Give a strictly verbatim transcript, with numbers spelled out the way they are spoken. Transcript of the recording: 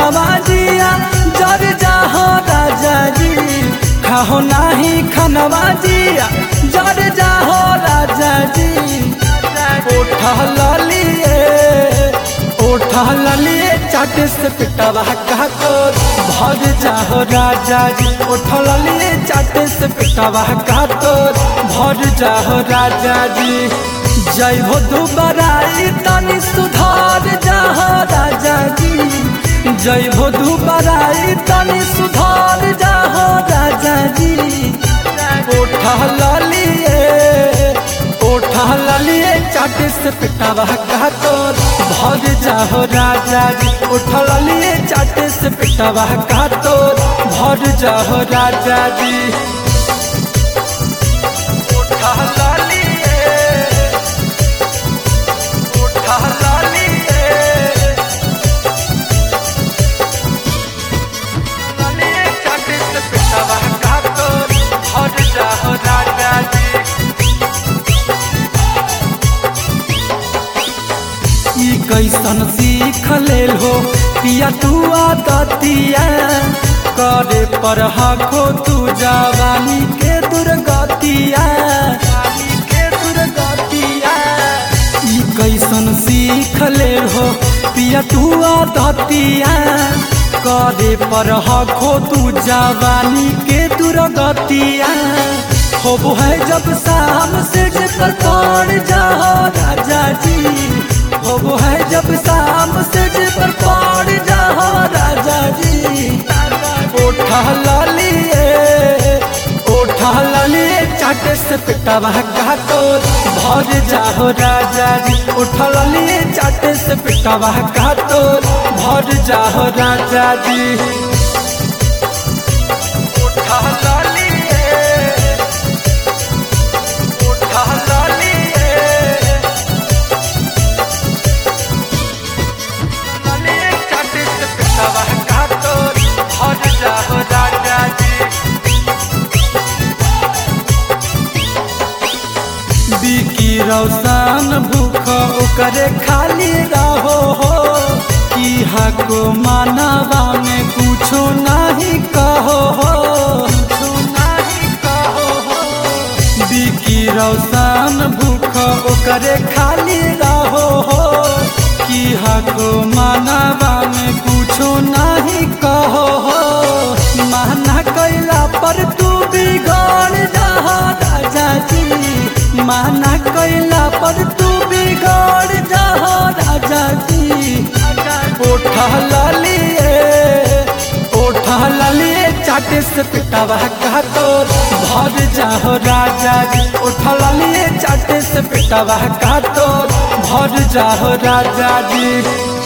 खनवा जिया जर जाहो राजा जी, खाहो नाही खनवा जिया जर जाहो राजा जी। उठा लिए उठा लिए चाट से पिटवा का तोर भर जाहो राजा जी। उठा लिए चाट से पिटवा का तोर भर जाहो राजा जी। जय हो दुबराई तनी सुधार जाहो राजा जी, जय हो दुबराई तनी सुधार जाहो राजा जी। उठा लिए उठा लिए चाट से पिटवा का तोर भर जाहो राजा जी। उठा लिए चाट से पिटवा का तोर भर जाहो राजा जी। उठा लिए उठा लिए लिए चाट से पिटवा का तोर भर जाहो राजा जी। कैसन सीख लेल हो पिया तू आदतिया, करे पर हाखो तू जवानी के दुर्गतिया के दुर्गतिया। ई कैसन सीख लेल हो पिया तू आदतिया, करे पर हाखो तू जवानी के दुर्गतिया। हो है जब शाम से पर पड़ जाओ राजा जी, हो है जब शाम से पर पड़ जाओ राजा जी। उठा लिए उठा लिए चाट से पिटवा का तोर भर जाओ राजा जी। उठा लिए चाट से पिटवा का तोर भर जाओ राजा जी। उठा लिए उठा लिए चाट से पिटवा का तोर भर जाओ राजा जी। बिकी रौशन भूख ओकरे खाली रहो हो, कि हको मानवा में कुछो नहीं कहो हो, कुछो नहीं कहो हो। बिकी रौशन भूख ओकरे खाली रहो हो, कि हको मानवा में कुछो नहीं कहो हो। माना कैला पर तू बिगड़ जाहो राजा जी, माना कैला पर तू बिगड़ जाहो राजा जी। उठा लिए उठा लिए चाट से पिटवा का तोर भर जाहो राजा जी। उठा लिए चाट से पिटवा का तोर भर जाहो राजा जी।